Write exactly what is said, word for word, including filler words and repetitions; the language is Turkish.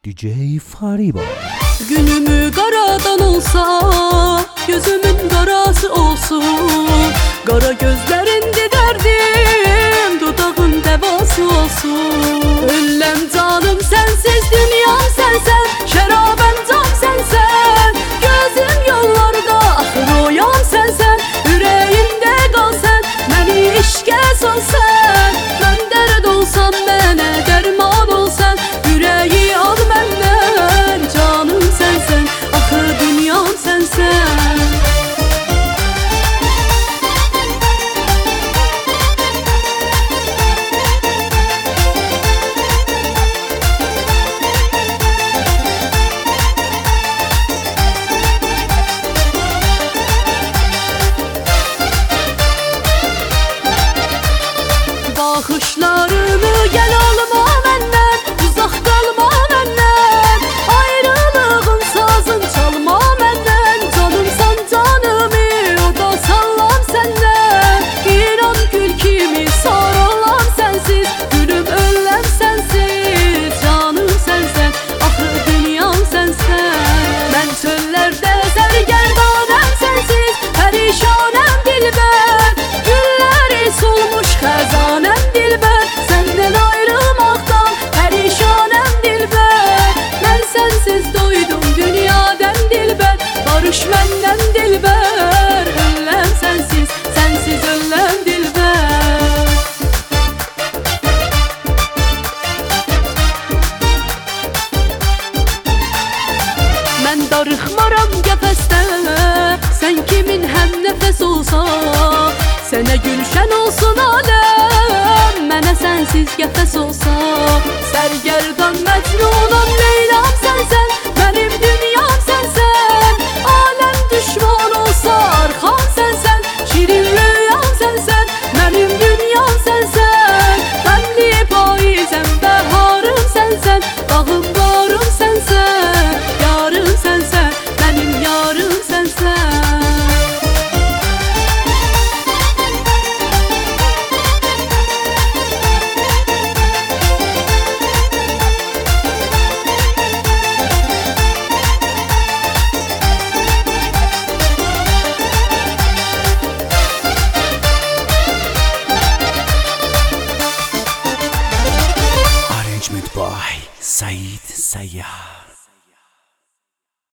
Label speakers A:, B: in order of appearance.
A: D J Fariba.
B: Günümü karadan olsa, gözümün karası olsun. Kara gözlerinde derdim, dudağın devası olsun. Öllem canım sensiz, dünyam sensen, şerabem tam sensen. Gözüm yollarda, ahır oyan sensen. Yüreğimde kal sen, beni işke sal sen. Ben derd olsam, bana derman ol sen. Yüreği al benden, canım sensen, ahır dünyam sensen. Bakışlarımı gel alma benden, uzak kalma benden. Ayrılığın sazın çalma benden. Canımsan canımı, o da sallam senden. İnan gül kimi sarılam sensiz, gülüm öllem sensiz. Canım sensen, ahır dünyam sensen. Ben çöllerde sergerdanem sensiz, perişanem dilber. Gülleri solmuş xəzanem dilber. Senden ayrılmaktan perişanem dilber. Ben sensiz doydum dünyadan dilber. Barış menden dilber. Öllem sensiz, sensiz öllem dilber. Ben darıxmaram qəfəsdə, sen kimin həm nəfəs olsa. Sənə gülşən olsun aləm, mənə sənsiz qəfəs olsa. Sərgərdan məcnunam Leylam sənsən, mənim dünyam sənsən. Aləm düşman olsa arxam sənsən, şirin rüyam sənsən, mənim dünyam sənsən. Qəmli payizəm, bəharım sənsən, bağım barım sənsən. Yarım sənsən, mənim yarım sənsən.
A: Arrangement by Said Sayyah.